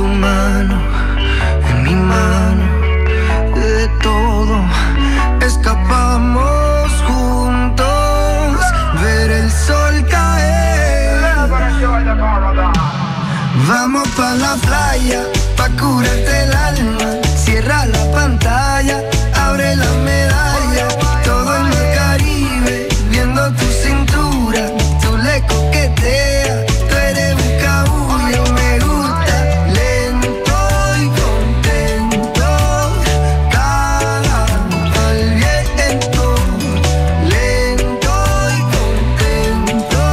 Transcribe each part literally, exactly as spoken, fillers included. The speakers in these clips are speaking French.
tu mano en mi mano. De todo escapamos juntos, ver el sol caer. Vamos pa' la playa, pa' curarte el alma. Cierra la pantalla, abre la medalla. Todo en el Caribe, viendo tu cintura. Tú le coqueteas, tú eres un cabullo. Me gusta lento y contento. Cara al viento, lento y contento.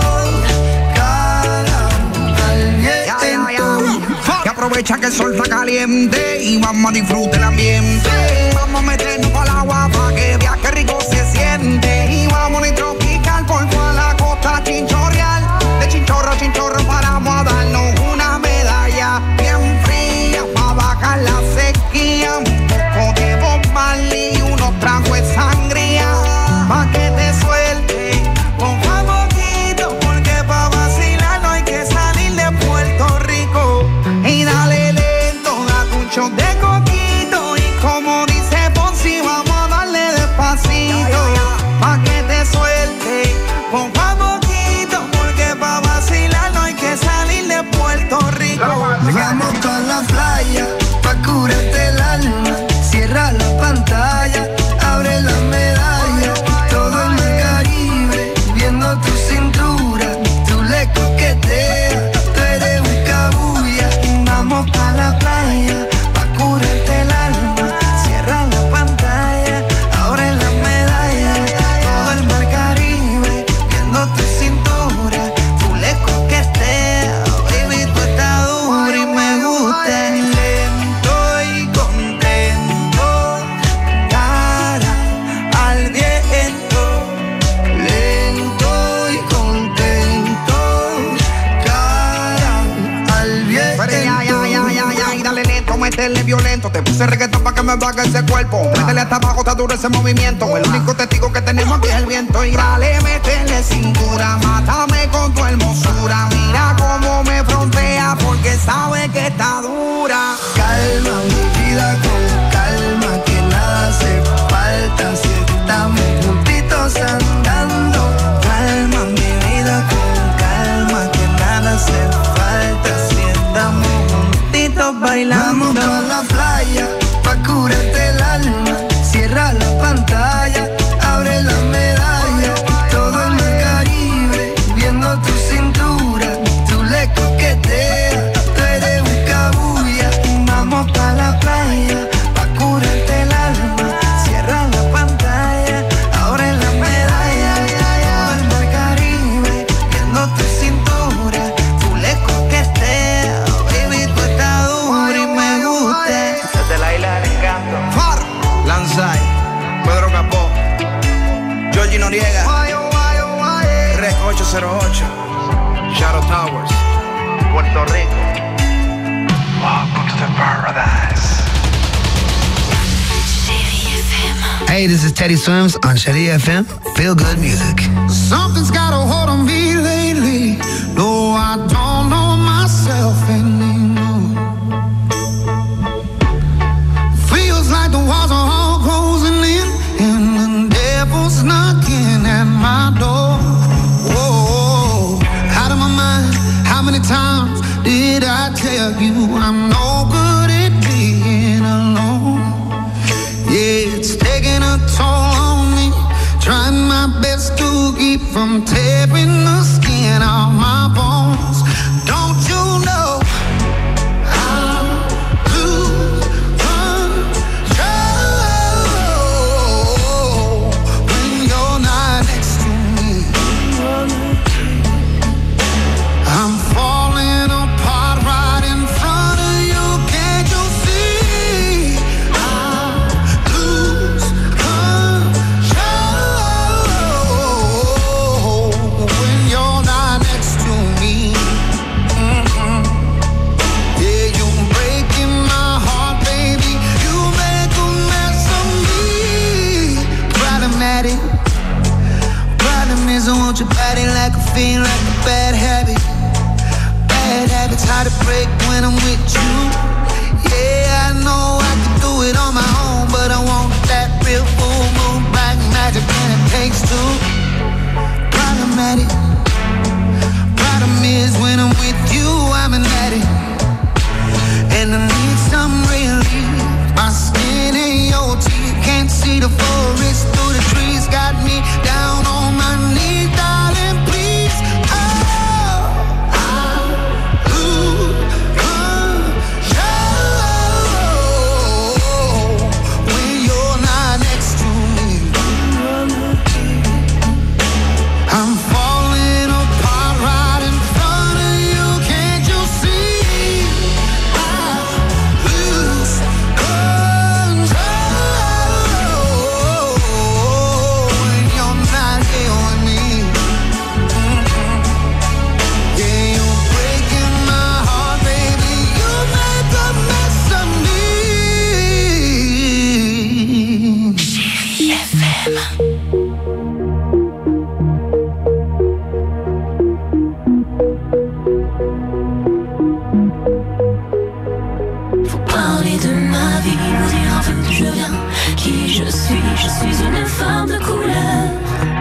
Cara al viento. Que aprovecha que el sol está caliente y vamos a disfrutar el ambiente. Vamos a meternos al agua pa' que veas que rico se siente. Y vamos a tropical por toda la costa chinchorreal. De chinchorro a chinchorro paramos a darnos una medalla bien fría pa' bajar la sequía. Un poco de Bob Marley y unos tragos de sangría pa' que te suelte con poquito, porque pa' vacilar no hay que salir de Puerto Rico. Y dale lento, date un shot de coquito. Y como dice Ponzi, vamos a darle despacito pa' que te suelte poco a poquito, porque pa' vacilar no hay que salir de Puerto Rico. Vamos pa' la playa, pa' curarte el alma. Cierra la pantalla, abre la medalla. Todo en el Caribe, viendo tu cintura. Tú le coqueteas, tú eres un cabulla. Vamos pa' la playa, pa' curarte el alma. Cierra la pantalla, abre la medalla. Todo el mar Caribe, viendo tu cintura. Tú le coqueteas, baby, tú estás dura y me gusta. Lento y contento, cara al viento. Lento y contento, cara al viento. Pero ya, ya, ya, ya, ya, y dale lento, métele violento. Te puse reggaetón pa' que me baje ese cuerpo. Métele hasta abajo, está duro ese movimiento. El único testigo que tenemos aquí es el viento. Y dale, métele cintura, mátame con tu hermosura. Mira cómo me frontea, porque sabe que está dura. Calma mi vida con calma, que nada hace falta si estamos juntitos andando. Calma mi vida con calma, que nada hace falta si estamos juntitos bailando. Vamos pa' la playa, pa' curarte el alma. Cierra la pantalla, abre la medalla. Todo en el Caribe, viendo tu cintura. Tú le coqueteas, tú eres un cabulla. Vamos pa' la playa, pa' curarte el alma. Cierra la pantalla, abre la medalla. Todo el mar Caribe, viendo tu cintura. Tú le coqueteas, baby, tú estás dura y me gusta. Desde la isla del encanto. Far, Lanzai, Pedro Capó, Georgie Noriega, Rec ocho cero ocho, Shadow Towers, Puerto Rico. Welcome to paradise. Hey, this is Teddy Swims on Chérie F M. Feel good music. Something's got a hold on me lately. No, I don't know myself anymore. Feels like the walls are all closing in, and the devil's knocking at my door. Whoa, out of my mind. How many times did I tell you I'm no good at being alone? Yeah, it's taking a toll on me. Trying my best to keep from tearing the skin off my bones. Don't you know I'll lose control when you're not next to me? I'm falling apart right in front of you. Can't you see? I'll lose control when you're not next to me. Mm-mm. Yeah, you're breaking my heart, baby. You make a mess of me. Problematic. Problem is I want your body like a fiend, like a bad habit. Bad habits hard to break when I'm with you. qui je suis. Je suis une femme de couleur.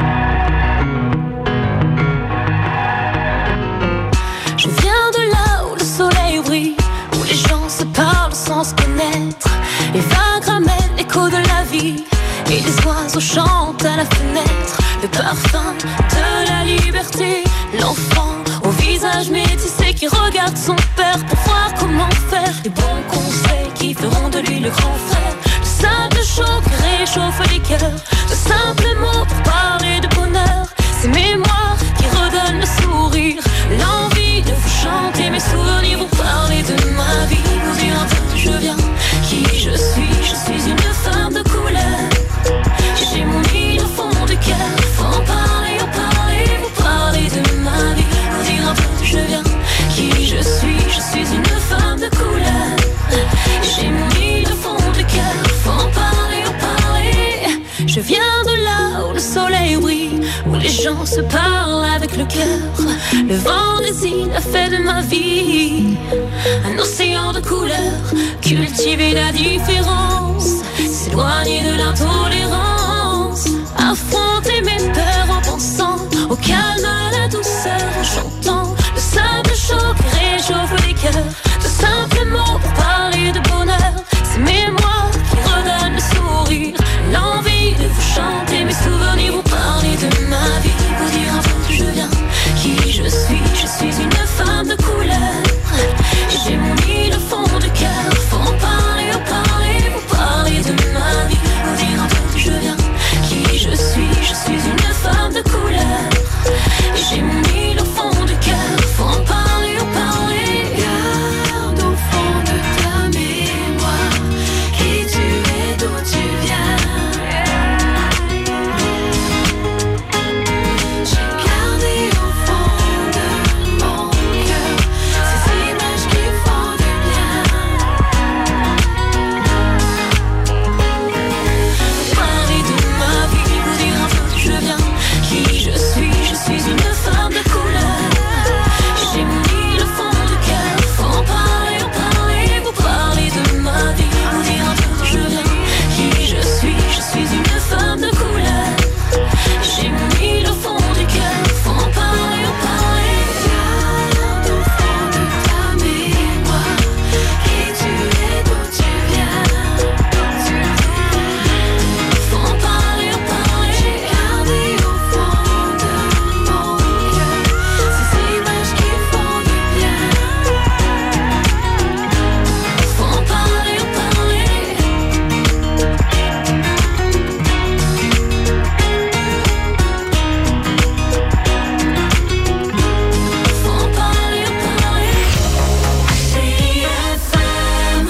Je viens de là où le soleil brille, où les gens se parlent sans se connaître. Les vagues ramènent l'écho de la vie et les oiseaux chantent à la fenêtre. Le parfum de la liberté, l'enfant au visage métissé qui regarde son père pour voir comment faire. Les bons conseils qui feront de lui le grand frère. De simples chocs réchauffent les cœurs. De simples mots pour parler de bonheur. Ces mémoires qui redonnent le sourire, l'envie de vous chanter mes souvenirs, vous parler de ma vie, vous dire un peu d'où je viens, qui je suis. Je suis une femme de couleur. J'ai mon île au fond du cœur. Faut en parler, en parler, vous parler de ma vie, vous dire un peu d'où je viens, qui je suis. Je suis une femme de couleur. J'ai mon île au fond du cœur. Faut en parler, en parler. Je viens de là où le soleil brille, où les gens se parlent avec le cœur. Le vent des îles a fait de ma vie un océan de couleurs. Cultiver la différence, s'éloigner de l'intolérance. Affronter mes peurs en pensant au calme, à la douceur, en chantant. Le simple choc réchauffe les cœurs. De simples mots pour parler de bonheur. Ces mémoires qui redonnent le sourire, l'envie de vous chanter mes souvenirs, vous parler de ma vie, vous dire un peu d'où je viens, qui je suis. Je suis une femme de couleur. J'ai mon île au fond du cœur. Faut en parler, en parler, vous parler de ma vie, vous dire un peu d'où je viens, qui je suis. Je suis une femme de couleur. J'ai mon île au fond du cœur. Faut en parler, en parler. Garde au fond de ta mémoire qui tu es, d'où tu viens. J'ai gardé au fond de mon cœur ces images qui font du bien. Parler de ma vie, vous dire un peu d'où je viens, qui je suis. Je suis une femme de couleur. J'ai mon île au fond du cœur. Faut en parler, en parler, vous parler de ma vie, vous dire un peu d'où je viens, qui je suis. Je suis une femme de couleur. J'ai mon île au fond du cœur. Faut en parler, en parler. Garde au fond de ta mémoire qui tu es, d'où tu viens. Faut en parler, en parler. J'ai gardé au fond de mon cœur ces images qui font du bien. Faut en parler, en parler. Faut en parler, en parler. C F M.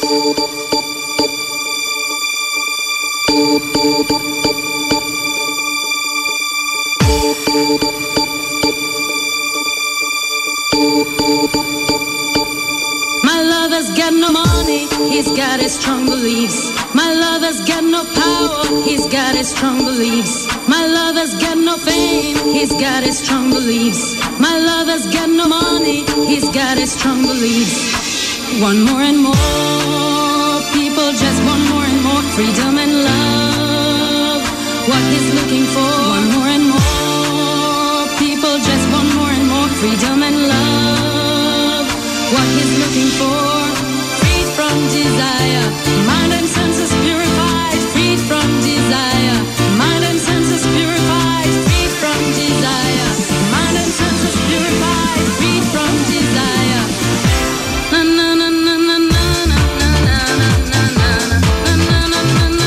My lover's got no money, he's got his strong beliefs. My lover's got no power, he's got his strong beliefs. My lover's got no fame, he's got his strong beliefs. My lover's got no money, he's got his strong beliefs. Want more and more, people just want more and more freedom and love. What he's looking for, want more and more, people just want more and more freedom and love. What he's looking for, freed from desire, mind and senses purified, freed from desire, mind and senses purified, freed from desire, mind and senses purified, freed from desire. Na na na na na na na na na na na na na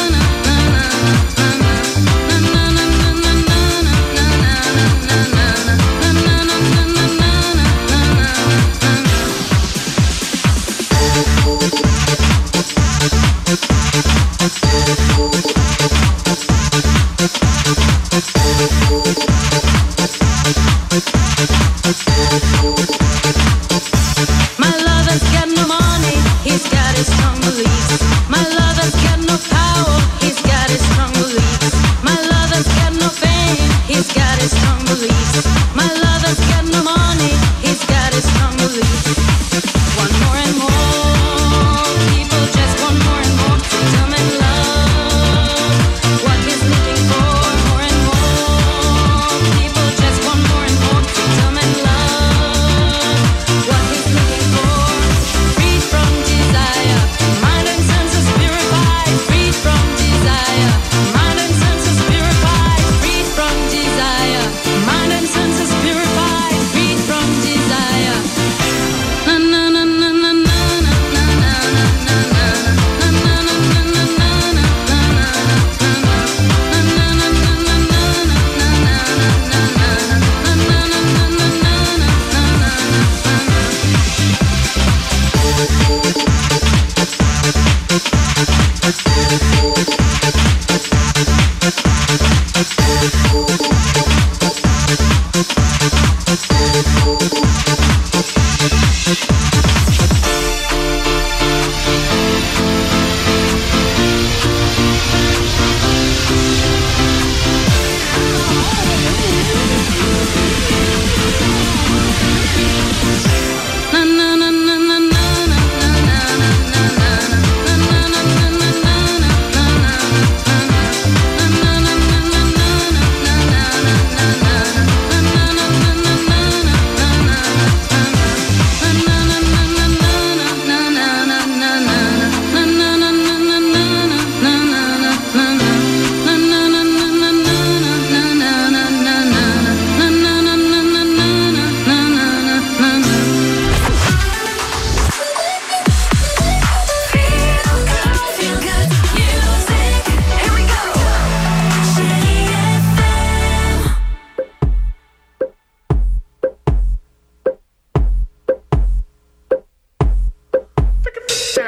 My lover's got no money, he's got his strong beliefs. My lover's got no power, he's got his strong beliefs. My lover's got no fame, he's got his strong beliefs. My lover's got no money, he's got his strong beliefs. Want more and more, people just want more and more freedom and love.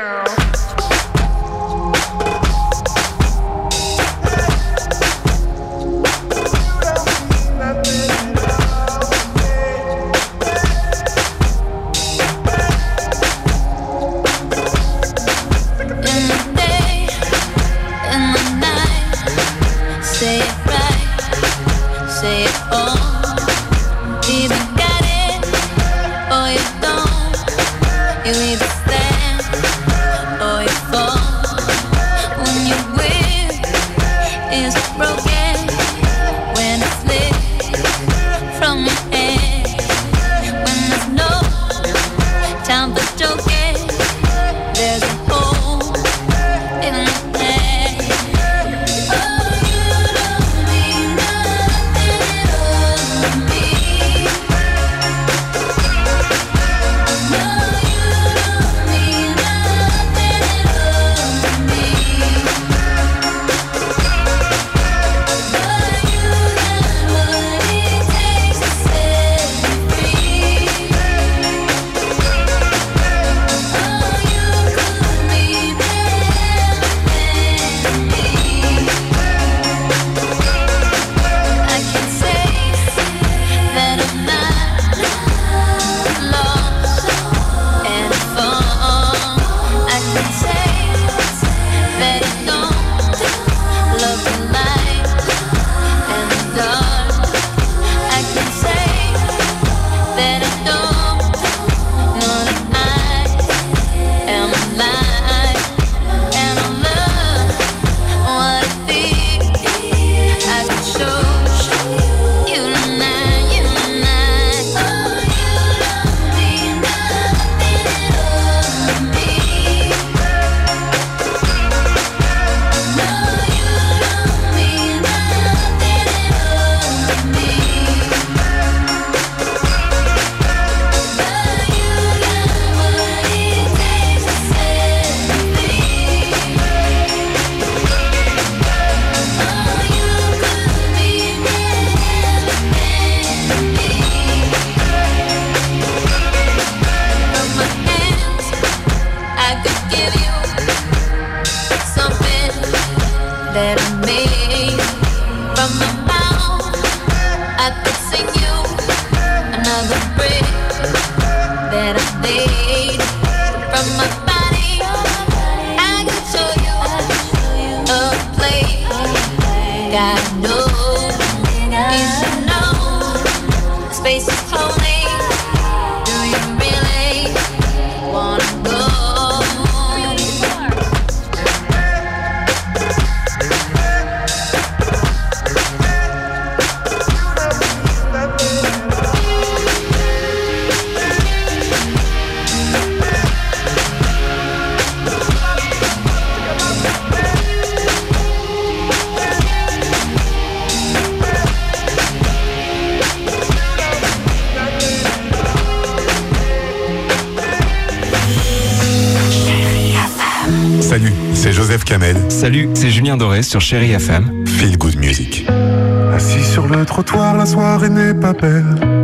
Salut, c'est Joseph Kamel. Salut, c'est Julien Doré sur Chérie F M. Feel Good Music. Assis sur le trottoir, la soirée n'est pas belle.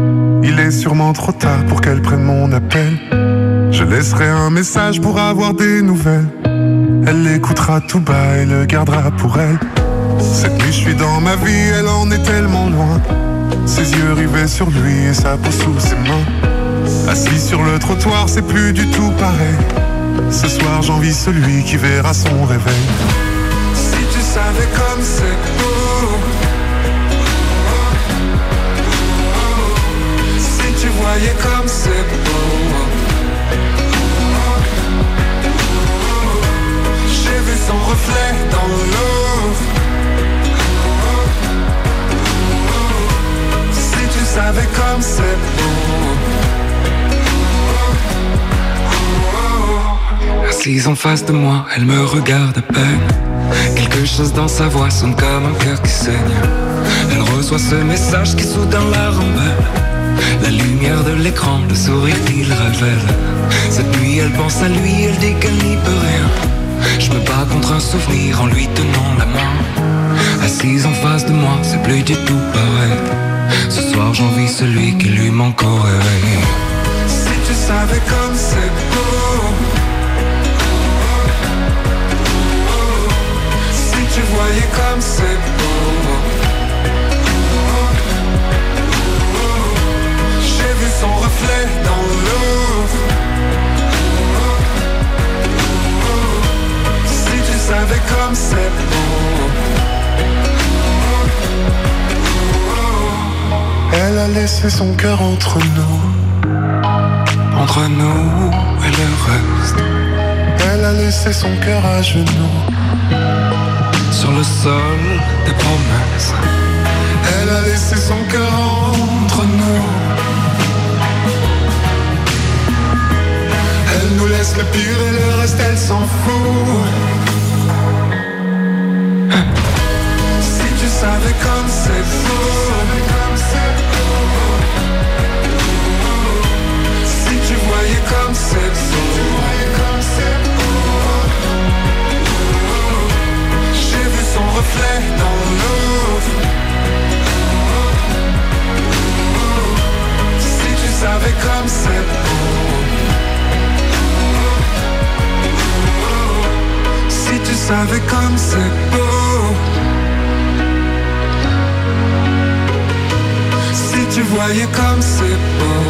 Il est sûrement trop tard pour qu'elle prenne mon appel. Je laisserai un message pour avoir des nouvelles. Elle l'écoutera tout bas et le gardera pour elle. Cette nuit je suis dans ma vie, elle en est tellement loin. Ses yeux rivés sur lui et sa peau sous ses mains. Assis sur le trottoir, c'est plus du tout pareil. Ce soir j'envie celui qui verra son réveil. Si tu savais comme c'est beau, si tu voyais comme c'est beau. J'ai vu son reflet dans l'eau. Si tu savais comme c'est beau. Assise en face de moi, elle me regarde à peine. Quelque chose dans sa voix sonne comme un cœur qui saigne. Elle reçoit ce message qui soudain la rembelle. La lumière de l'écran, le sourire qu'il révèle. Cette nuit elle pense à lui, elle dit qu'elle n'y peut rien. Je me bats contre un souvenir en lui tenant la main. Assise en face de moi, c'est plus du tout pareil. Ce soir j'envie celui qui lui manque au réveil. Si tu savais comme c'est beau. a laissé son cœur entre nous. Entre nous et le reste. Elle a laissé son cœur à genoux. Sur le sol des promesses. Elle a laissé son cœur entre nous. Elle nous laisse le pire et le reste elle s'en fout. Si tu savais comme c'est beau. Si tu voyais comme c'est beau. J'ai vu son reflet dans l'eau. Si tu savais comme c'est beau. Si tu savais comme c'est beau. Si tu voyais comme c'est beau.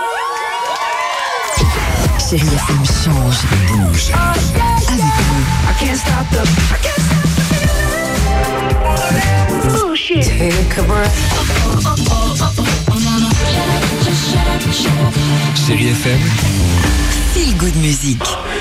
Chérie F M change. Bouge. Avec nous. I can't stop the, I can't stop the feeling. Oh shit. Take a breath. Chérie F M. Feel good music.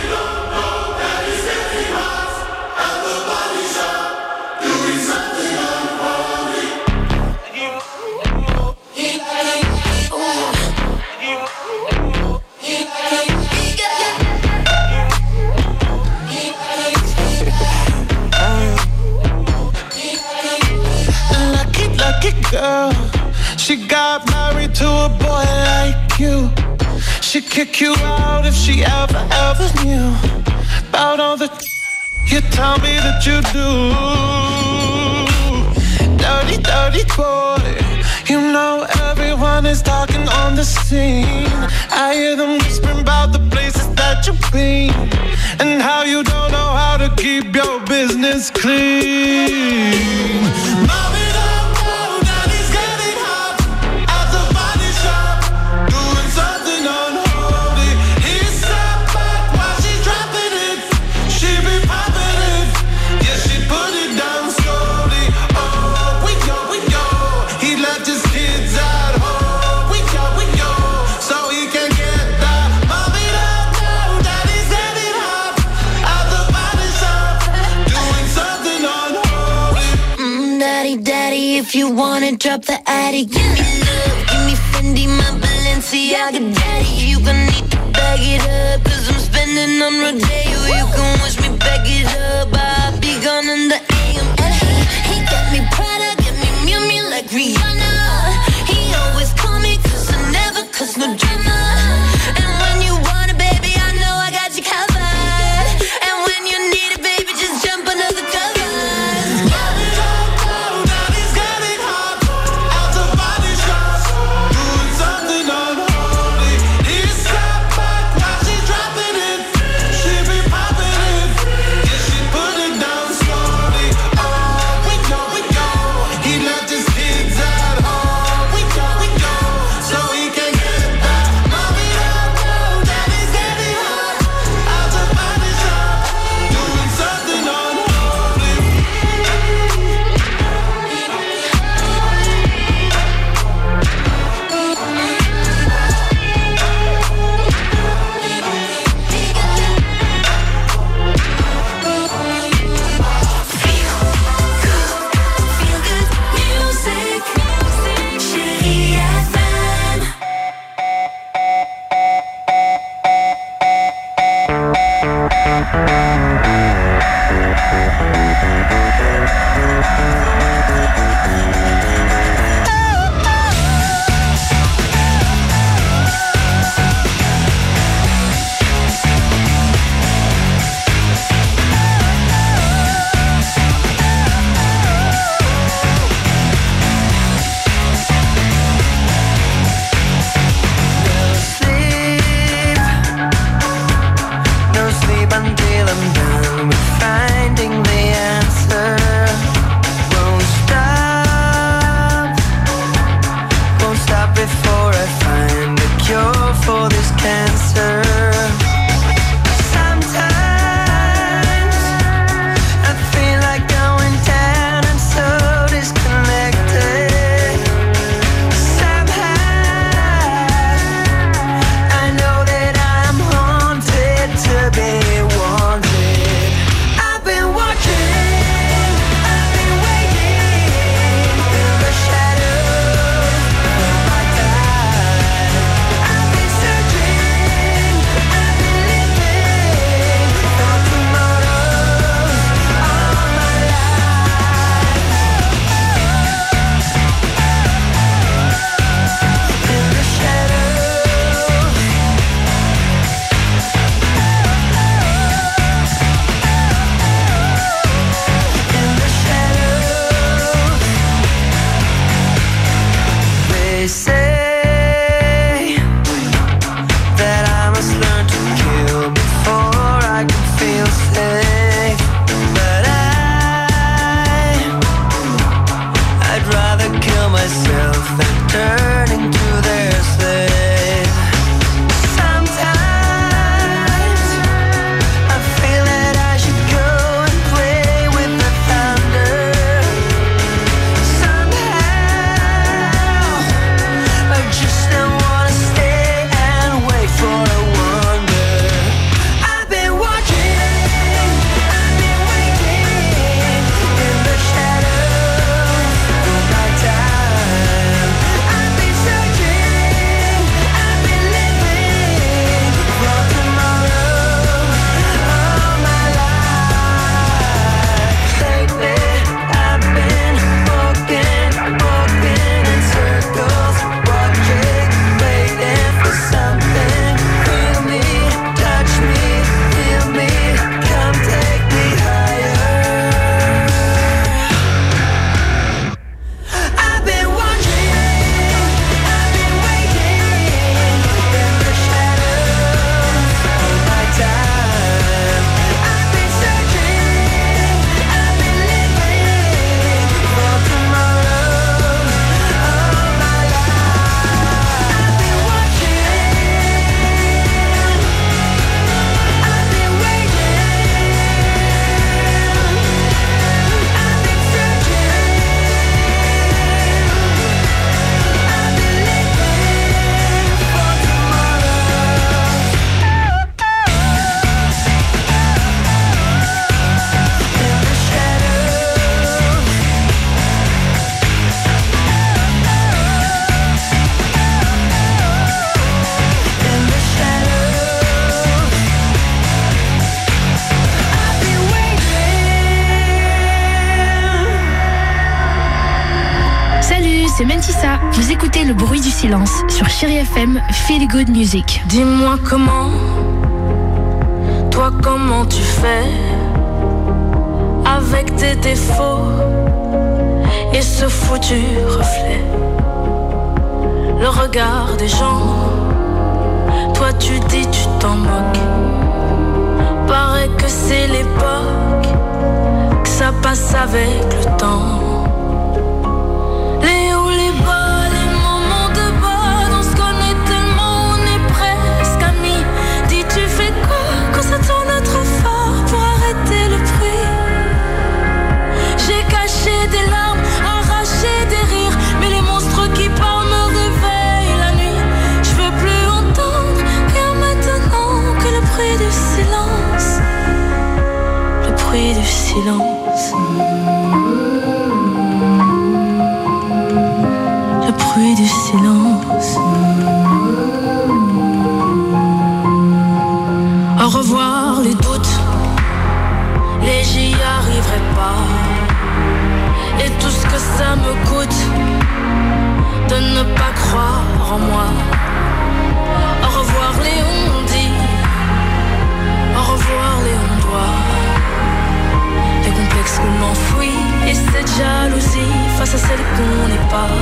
Girl, she got married to a boy like you. She'd kick you out if she ever, ever knew about all the you tell me that you do. Dirty, dirty boy. You know everyone is talking on the scene. I hear them whispering about the places that you've been and how you don't know how to keep your business clean. Mommy, if you wanna drop the attic, give me love, give me Fendi, my Balenciaga daddy. You gon' need to bag it up, cause I'm spending on Rodeo. You can wish me back it up, I'll be gone in the A M. And he, he got me Prada, got me Miu Miu like Rihanna. He always call me cause I never cause no drama. And when you want it, baby, I know I got you covered. And when you need it, baby, just jump under the covers. Sometimes I feel that I should go ça, vous écoutez Le Bruit du Silence sur Chérie F M, Feel Good Music. Dis-moi comment, toi comment tu fais avec tes défauts et ce foutu reflet. Le regard des gens, toi tu dis tu t'en moques. Paraît que c'est l'époque, que ça passe avec le temps. Les hauts, les bas, les moments de bas, on se connaît tellement, on est presque amis. Dis tu fais quoi quand ça tourne trop fort pour arrêter le bruit? J'ai caché des larmes, arraché des rires, mais les monstres qui parlent me réveillent la nuit. Je veux plus entendre rien maintenant que le bruit du silence. Le bruit du silence. Le bruit du silence. Au revoir les doutes, les j'y arriverai pas. Et tout ce que ça me coûte de ne pas croire en moi. Au revoir les on-dit, au revoir les on-doit. Les complexes qu'on enfouit et cette jalousie face à celle qu'on n'est pas.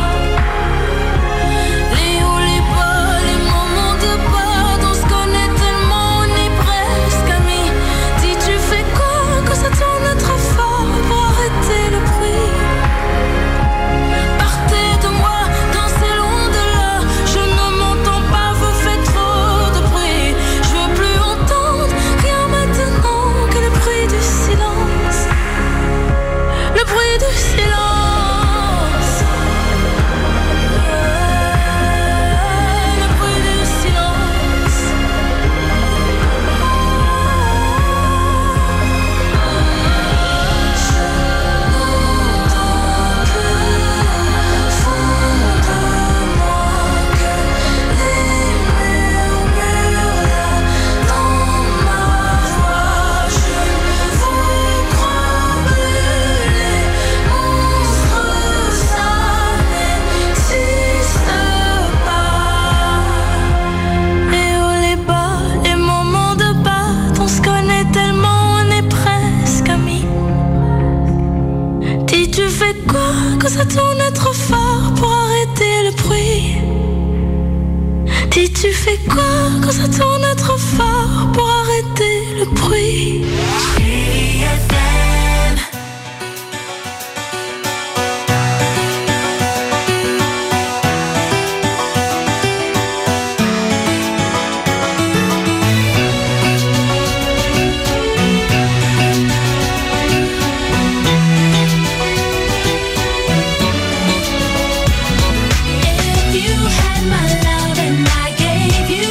Les hauts, les bas, les moments de bas, on se connaît tellement, on est presque amis. Dis tu fais quoi quand ça tourne trop fort pour arrêter le bruit? Partez de moi, dansez loin de là. Je ne m'entends pas, vous faites trop de bruit. Je veux plus entendre rien maintenant que le bruit du silence. Le bruit du silence. Ça tourne trop fort pour arrêter le bruit. Dis tu fais quoi quand ça tourne trop fort pour arrêter le bruit?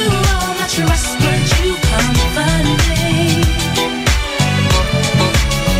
Trust, would you comfort me?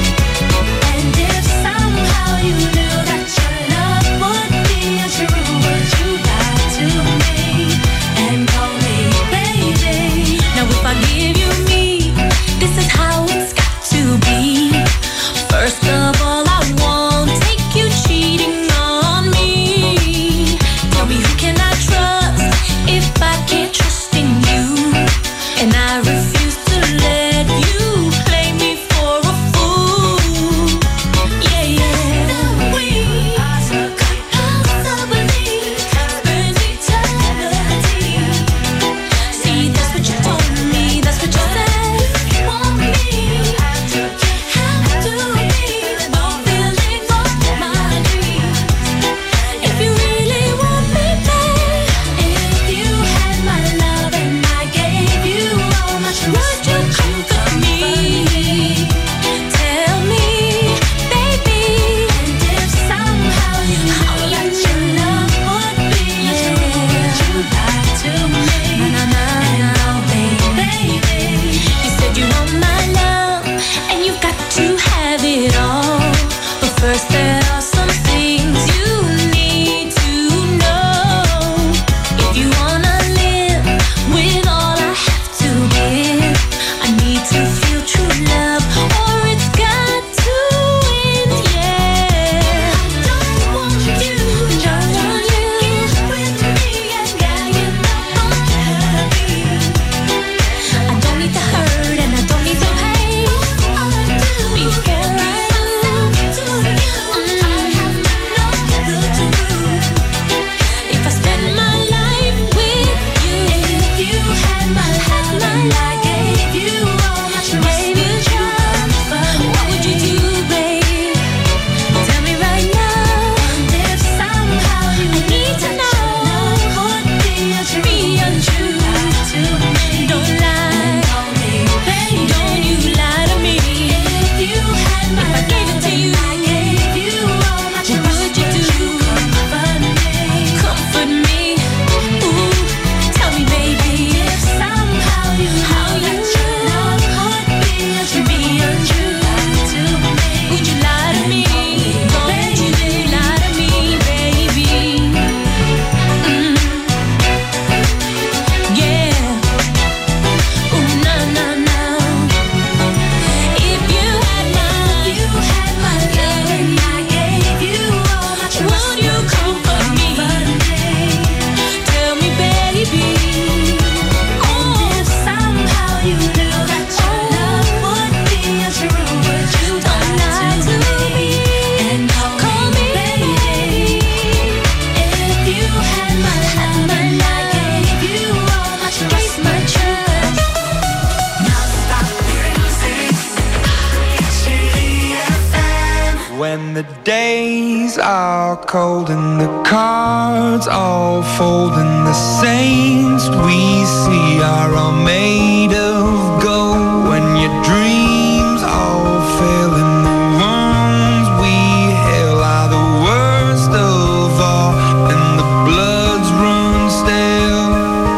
days are cold and the cards all fold, and the saints we see are all made of gold. When your dreams all fail and the ones we hail are the worst of all, and the bloods run stale.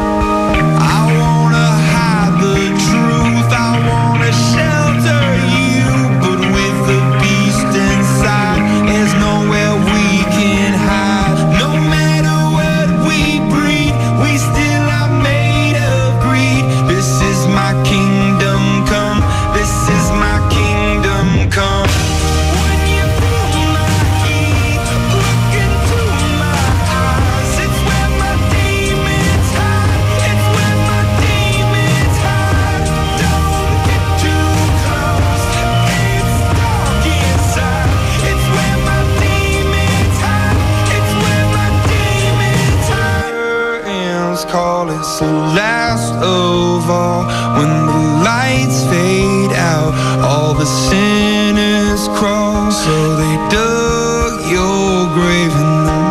I wanna hide the truth, I wanna shelter you, but with the beast inside, there's nowhere we can hide. No matter what we breed, we still are made of greed. This is my kingdom come, this is my kingdom come. When you pull my key, look into my eyes, it's where my demons hide, it's where my demons hide. Don't get too close, it's dark inside, it's where my demons hide, it's where my demons hide. Curtains call it's the last of all. When the lights fade out, all the sinners crawl. So they dug your grave and the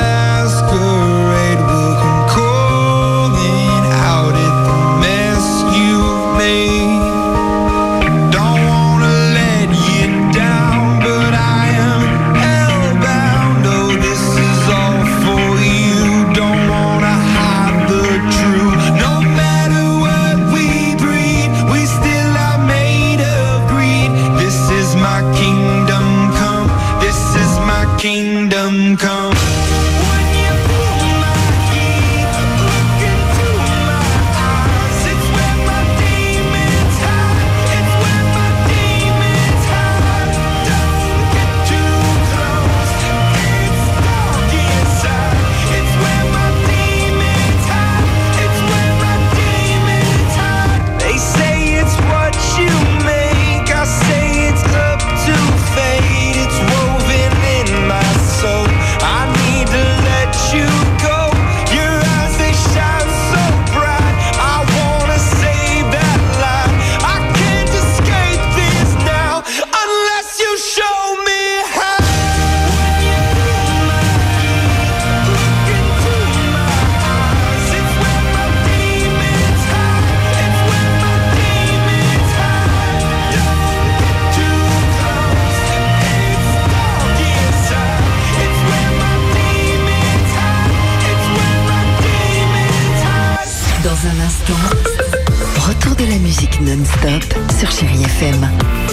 masquerade will come calling out at the mess you've made. Don't wanna let you down, but I am hellbound. Oh, this is all for you. Don't wanna hide the truth. No matter what we breed, we still are made of greed. This is my kingdom come, this is my kingdom come. When you pull my key, look into my eyes, it's where my demons hide, it's where my demons hide. Don't get too close, it's dark inside, it's where my demons hide, it's where my demons hide. They say it's what you make, I say it's up to fate. It's woven in my soul, I need to let you go. Your eyes, they shine so bright, I wanna save that light. I can't escape this now, unless you show me how. When you pull my key, look into my eyes, it's where my demons hide, it's where my demons hide. Don't get too close, it's dark inside, it's where my demons hide, it's where my demons hide. Dans un instant, retour de la musique non-stop sur Chérie F M.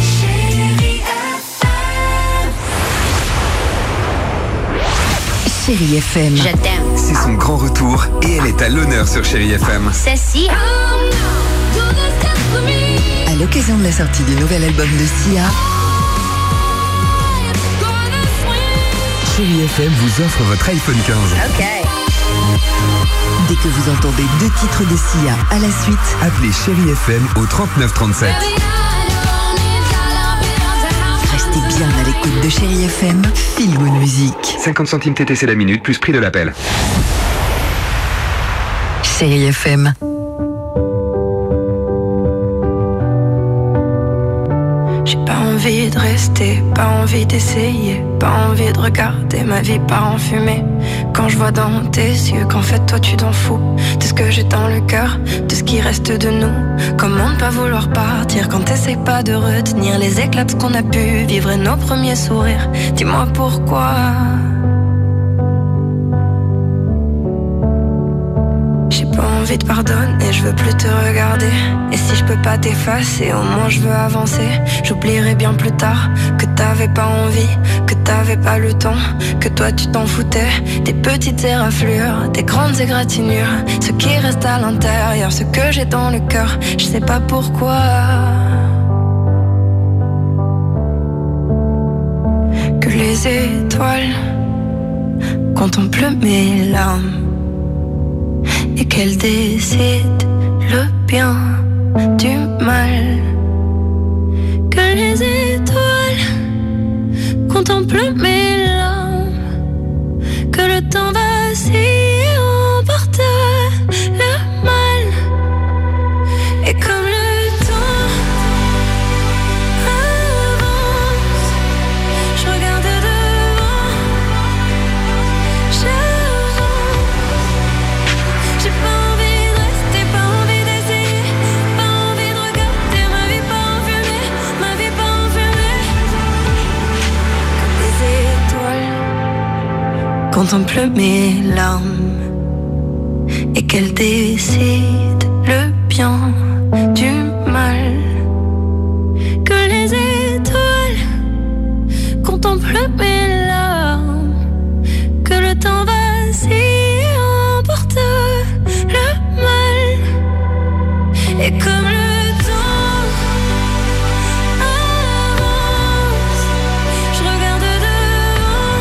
Chérie F M. Je t'aime. C'est son grand retour et elle est à l'honneur sur Chérie F M. Ceci. À l'occasion de la sortie du nouvel album de Sia, Chérie F M vous offre votre iPhone quinze. Ok. dès que vous entendez deux titres de Sia à la suite, appelez Chérie F M au trente-neuf trente-sept. Restez bien à l'écoute de Chérie F M, Feel Good Music. cinquante centimes T T C la minute, plus prix de l'appel. Chérie F M. J'ai pas envie de rester, pas envie d'essayer, pas envie de regarder ma vie part en fumée. Quand je vois dans tes yeux qu'en fait toi tu t'en fous de ce que j'ai dans le cœur, de ce qui reste de nous. Comment ne pas vouloir partir quand t'essayes pas de retenir les éclats de ce qu'on a pu vivre et nos premiers sourires. Dis-moi pourquoi. J'ai pas envie de pardonner, je veux plus te regarder. Et si je peux pas t'effacer, au moins je veux avancer. J'oublierai bien plus tard que t'avais pas envie, que t'avais pas le temps, que toi tu t'en foutais. Des petites éraflures, des grandes égratignures, ce qui reste à l'intérieur, ce que j'ai dans le cœur, je sais pas pourquoi. Que les étoiles contemplent mes larmes et qu'elle décide le bien du mal. Que les étoiles contemplent mes larmes, que le temps vacille et emporte le mal. Et comme le temps avance, je regarde devant contemple mes larmes et qu'elle décide le bien du mal. Que les étoiles contemplent mes larmes, que le temps vacille emporte le mal. Et comme le temps avance, je regarde devant,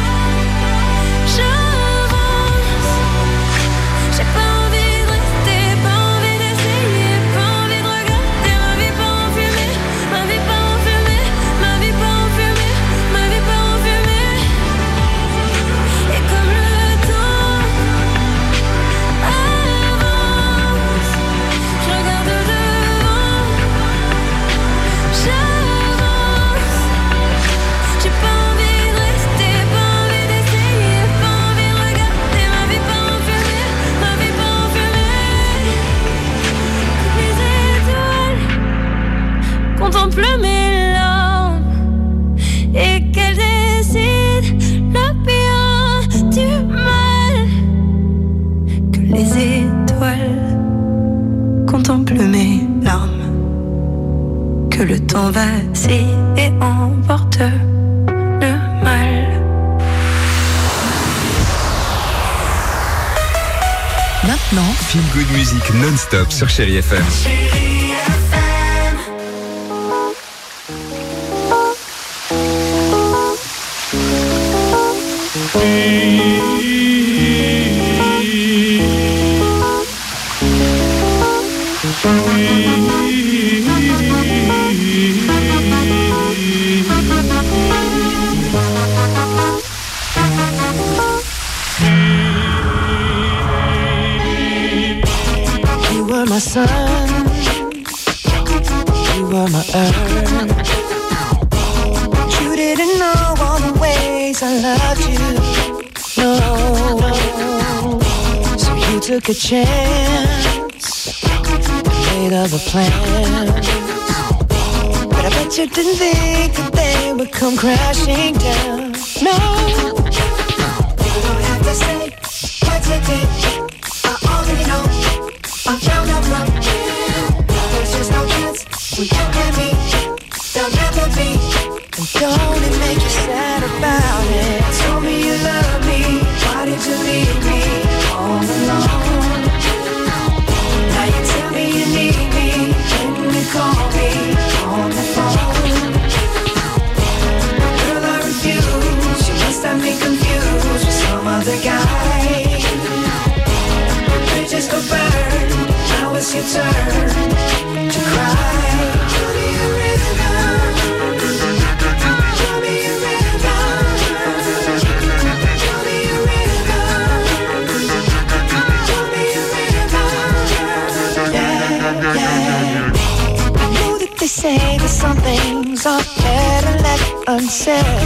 j'avance. J'ai pas envie de rester, pas envie d'essayer, pas envie de regarder ma vie pas en fumée, ma vie pas en fumée, ma vie pas en fumée, ma vie pas en fumée. Et comme le temps avance, je regarde devant, j'avance. J'ai pas envie de rester, pas envie d'essayer, pas envie de regarder ma vie pas en fumée, ma vie pas en fumée. Les étoiles contemplent mes larmes et qu'elles décident le bien du mal. Que les étoiles contemplent mes larmes, que le temps vacille et emporte le mal. Maintenant, Feel Good Music non-stop sur Chérie F M. You were my sun, you were my earth. You didn't know all the ways I loved you, no. So you took a chance, made other plans. But I bet you didn't think that they would come crashing down, no. You don't have to say what you did, I already know. I'm down, I'm wrong. There's just no chance we don't have me. There'll never be. And don't it make you sad about it? Told me you love me. Why did you leave me all alone? Now you tell me you need me. When you call me on the phone. Girl, I refuse. You must have me confused with some other guy. Bridges go burn. Now it's your turn to cry. Show me a rhythm. Show me a rhythm. Show me a rhythm. Show me a rhythm. Yeah, yeah. I know that they say that some things are better left unsaid.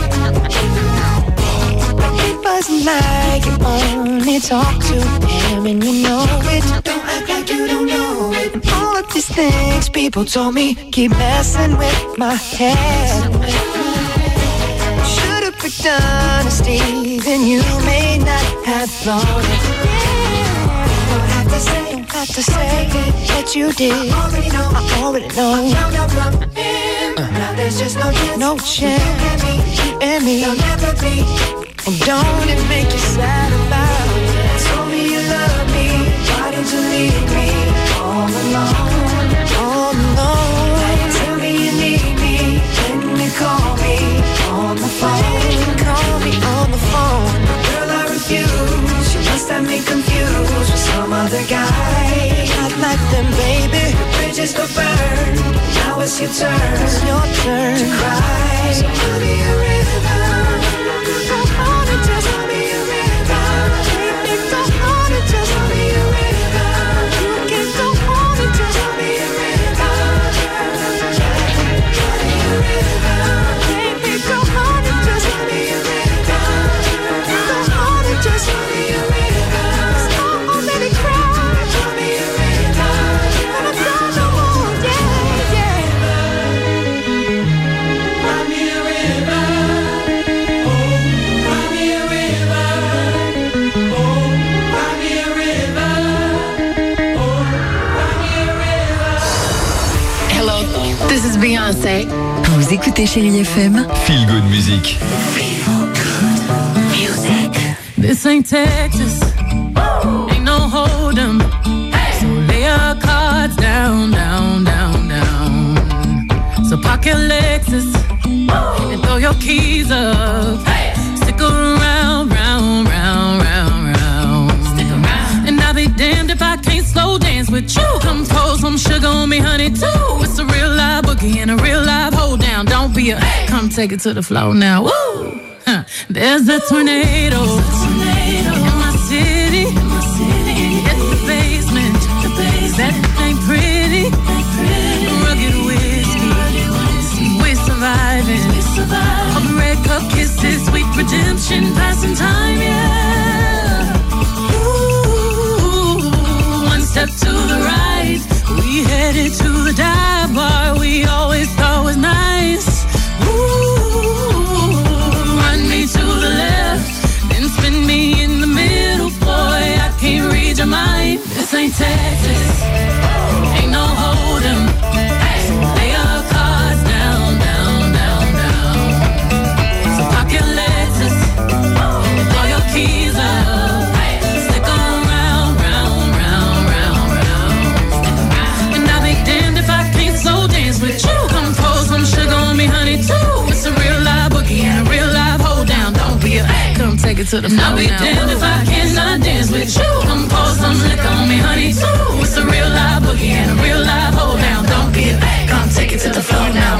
But it wasn't like you only talk to him and you know it. Don't act like you don't know it. And all of these things people told me keep messing with my head. Should've picked honesty, then you may not have thought it. Don't have to say, don't have to say that you did. I already know, I already know. I found out from him. Uh. Now there's just no chance, no chance. You and me, you'll never be. And don't it make you sad about it? Told me you love me. Why did you leave me all alone? All alone. Now you tell me you need me. When you call me on the phone. Call me on the phone. Girl, I refuse. You must have me confused with some other guy. Not like them, baby. The bridges go burn. Now it's your turn. It's your turn to cry. So give me a rhythm. Come on and just give me a rhythm. Come on and just give me a rhythm. You can go on and just give me a rhythm. Give me a rhythm. Baby, come on and just give me a rhythm. Come on and just give me a rhythm. Stop already crying. Give me a rhythm. And I'm done no more, yeah, yeah. Give me a rhythm. français. Vous écoutez Chérie F M. Feel Good Music. This ain't Texas, ain't no hold'em. So lay your cards down, down, down, down. So park your Lexus and throw your keys up. Stick around, round, round, round, round. Stick around. And I'll be damned if I can't slow dance with you. Come pour some sugar on me, honey, too. It's a real live boogie and a real live hold down. Don't be a, come take it to the floor now. Woo! Huh. There's a tornado, tornado in my city. In my city. It's the basement. The basement. That ain't pretty. Ain't pretty. Rugged whiskey. Rugged whiskey. We're surviving. We're surviving. All the red cup kisses, sweet redemption, passing time, yeah. Ooh, one step to the right, we headed to the dive bar we always thought was nice. Ooh. To the left, then spin me in the middle, boy, I can't read your mind. This ain't Texas, ain't no hold'em. Lay your cards down, down, down, down. So park your Lexus and throw your keys up. Stick around, round, round, round, round. And I'll be damned if I can't slow dance with you. Come pour some sugar on me, honey, too. It's a real live boogie and a real live hold down. Don't be a, come take it to the floor. I'll be damned if I cannot dance with you. Come pour some liquor on me, honey, too. It's a real live boogie and a real live hold down. Don't be a, come take it to the floor now.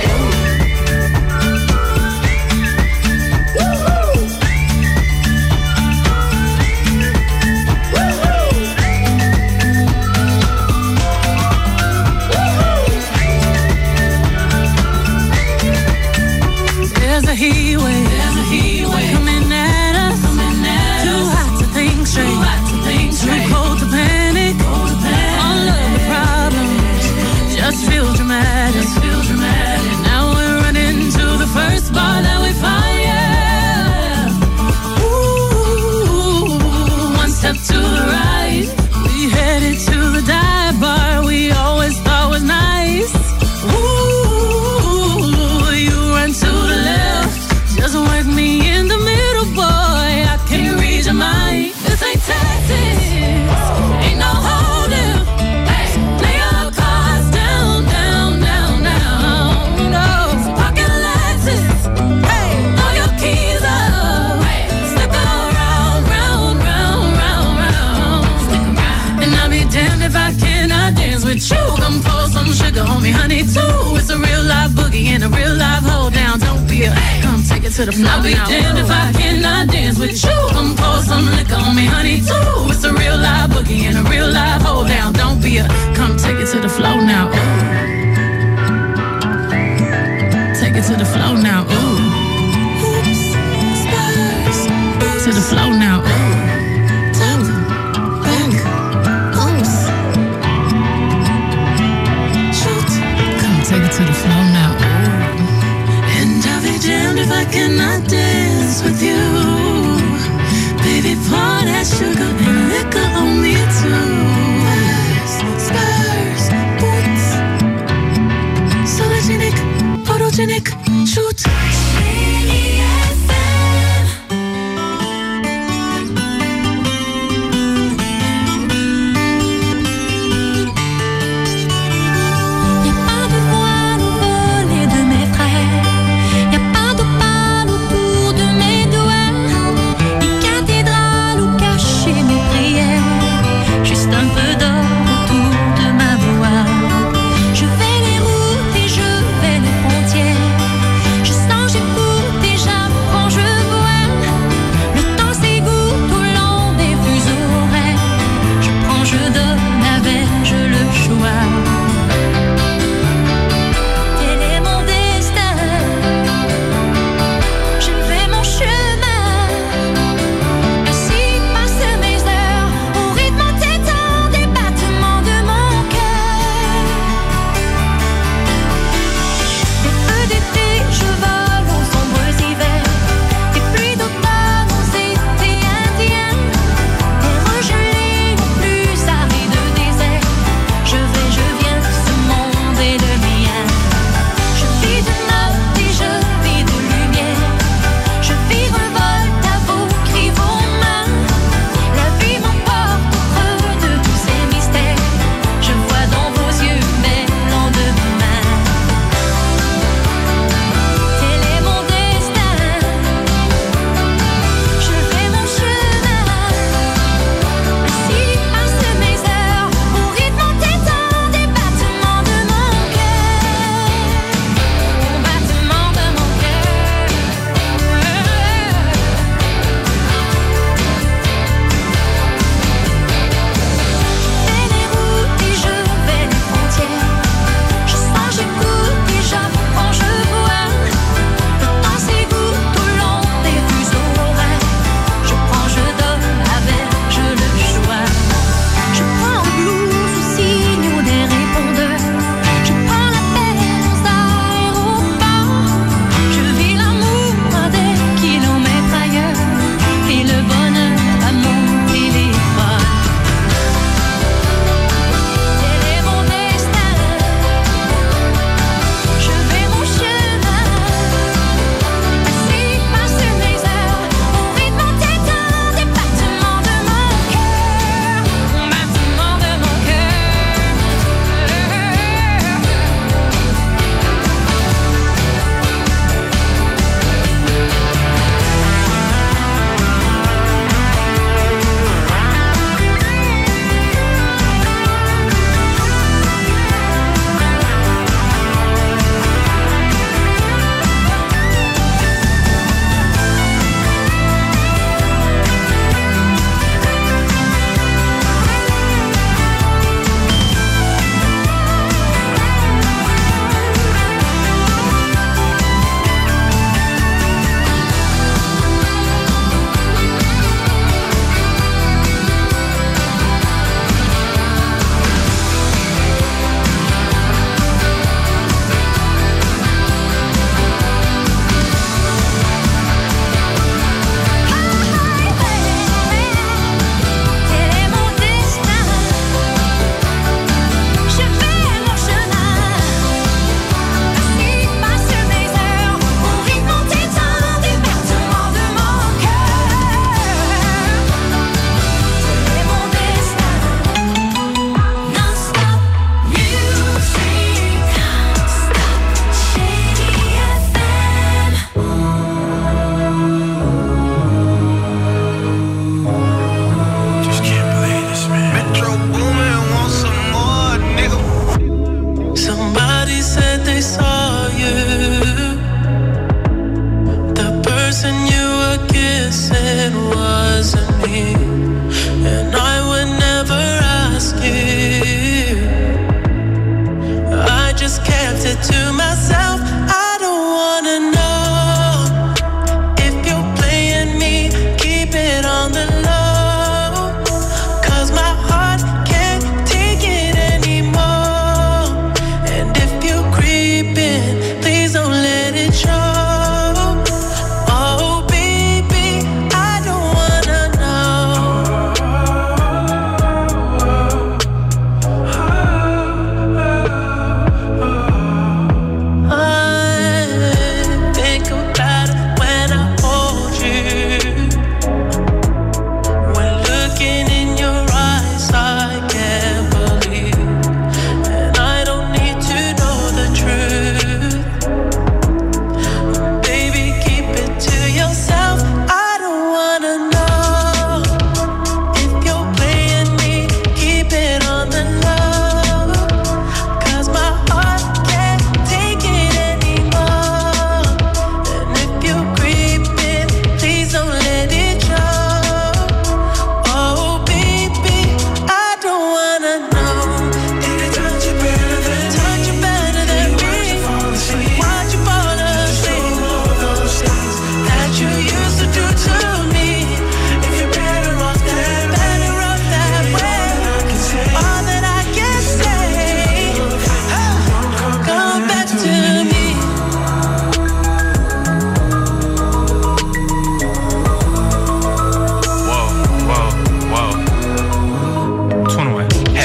There's a heat wave, there's a heat wave coming at us, coming at too us. Hot to think straight, too hot to think straight, too cold to panic, cold to panic. All of the problems just feel dramatic, just feel dramatic. Now we're running to the first bar that we find, yeah. Ooh, one step to the right, we headed to the dive bar we always thought was nice. Ooh, you run to the left, just work me in the middle, boy, I can't read your mind. This ain't Texas, ain't no hold'em. Lay your cards down, down, down, down. No, pocket Lexus, hey, throw your keys up. Stick around, round, round, round, round. Stick around. And I'll be damned if I cannot dance with you. Come pour some sugar on me, honey, too. It's a real live boogie and a real live hold down. Don't be a, come take it to the floor. I'll be damned if I cannot dance with you. Come pour some liquor on me, honey, too. It's a real live boogie and a real live hold down. Don't be a, come take it to the floor now. Ooh. Take it to the floor now. Ooh. Oops, spurs. To the floor now. Ooh. Take it to the floor now. Ooh. And I'll be damned if I cannot dance with you. Baby, pour that sugar and liquor on me too. Spurs, boots, sologenic, photogenic, shoot. Y'a pas de voile au volet de mes frères, y'a pas de panneau pour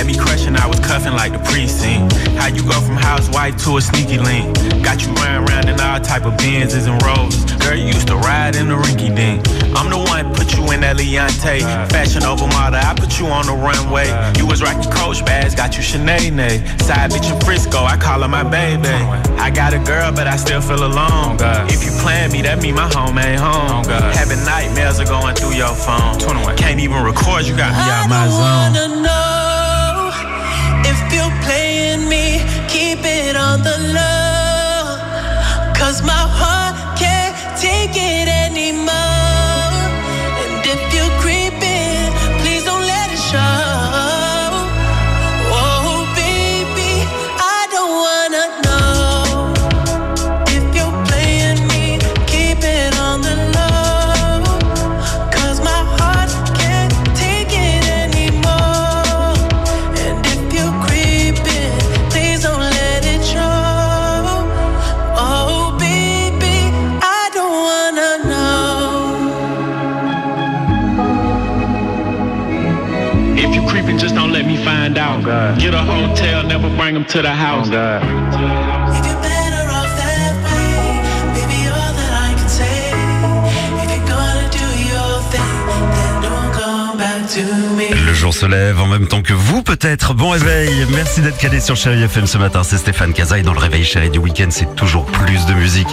me crushing, I was cuffing like the precinct. How you go from housewife to a sneaky link? Got you running around in all type of Benzes and Rolls. Girl, you used to ride in the rinky dink. I'm the one put you in that Leontay. Fashion over model, I put you on the runway. You was rocking Coach bags, got you Sinead. Side bitch in Frisco, I call her my baby. I got a girl, but I still feel alone. If you plan me, that mean my home ain't home. Having nightmares are going through your phone. Can't even record, you got me out my zone. I wanna know if you're playing me, keep it on the low. Cause my heart can't take it anymore. And if you're creeping, please don't let it show. Oh baby, I don't wanna know if you're playing me, keep it on the low. Cause my heart can't take it anymore. And if you're creeping, please don't let it show. Oh baby, I don't wanna know. If you creeping, just don't let me find out. Get a hotel, never bring them to the house. If you're better off that way, baby, all that I can say. If you're gonna do your thing, then don't come back to me. Le jour se lève en même temps que vous peut-être. Bon réveil, merci d'être calé sur Chérie F M ce matin. C'est Stéphane Casa et dans le réveil Chérie du week-end, c'est toujours plus de musique.